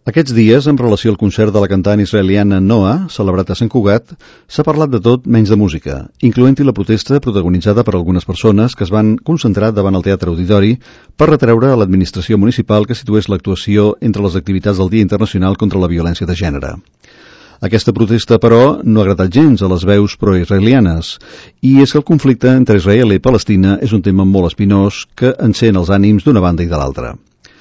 Aquests dies, en relació al concert de la cantant israeliana Noa, celebrat a Sant Cugat, s'ha parlat de tot menys de música, incloent-hi la protesta protagonitzada per algunes persones que es van concentrar davant el Teatre Auditori per retreure a l'administració municipal que situés l'actuació entre les activitats del Dia Internacional contra la Violència de Gènere. Aquesta protesta, però, no ha agradat gens a les veus pro-israelianes, i és que el conflicte entre Israel i Palestina és un tema molt espinós que encén els ànims d'una banda i de l'altra.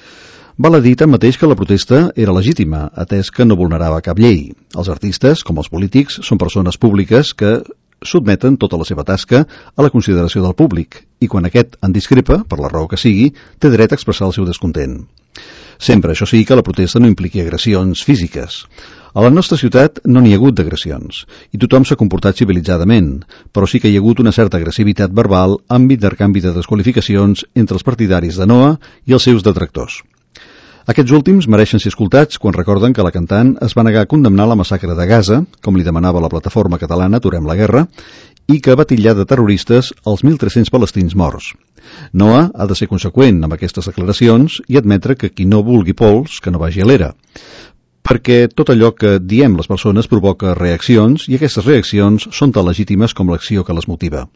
Val a dir tanmateix que la protesta era legítima, atès que no vulnerava cap llei. Els artistes, com els polítics, són persones públiques que sotmeten tota la seva tasca a la consideració del públic, i quan aquest en discrepa, per la raó que sigui, té dret a expressar el seu descontent. Sempre, això sí, que la protesta no impliqui agressions físiques. A la nostra ciutat no n'hi ha hagut d'agressions, i tothom s'ha comportat civilitzadament, però sí que hi ha hagut una certa agressivitat verbal amb intercanvi de desqualificacions entre els partidaris de Noa i els seus detractors. Aquests últims mereixen ser escoltats quan recorden que la cantant es va negar a condemnar la massacre de Gaza, com li demanava la plataforma catalana Aturem la Guerra, i que va titllar de terroristes els 1.300 palestins morts. Noa ha de ser conseqüent amb aquestes declaracions i admetre que qui no vulgui pols, que no vagi a l'era, perquè tot allò que diem les persones provoca reaccions i aquestes reaccions són tan legítimes com l'acció que les motiva.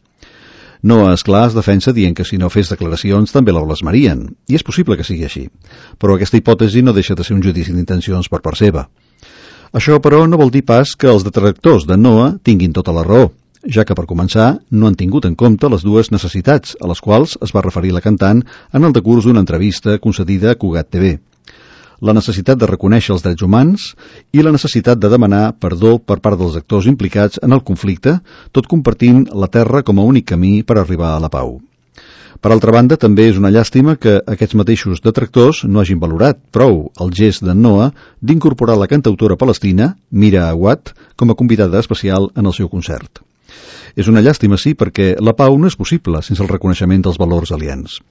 Noa, esclar, es defensa dient que si no fes declaracions també la blasmarien, i és possible que sigui així, però aquesta hipòtesi no deixa de ser un judici d'intencions per part seva. Això, però, no vol dir pas que els detractors de Noa tinguin tota la raó, ja que, per començar, no han tingut en compte les dues necessitats a les quals es va referir la cantant en el decurs d'una entrevista concedida a Cugat TV. La necessitat de reconèixer els drets humans i la necessitat de demanar perdó per part dels actors implicats en el conflicte, tot compartint la terra com a únic camí per arribar a la pau. Per altra banda, també és una llàstima que aquests mateixos detractors no hagin valorat prou el gest de Noa d'incorporar la cantautora palestina, Mira Awad, com a convidada especial en el seu concert. És una llàstima, sí, perquè la pau no és possible sense el reconeixement dels valors aliens.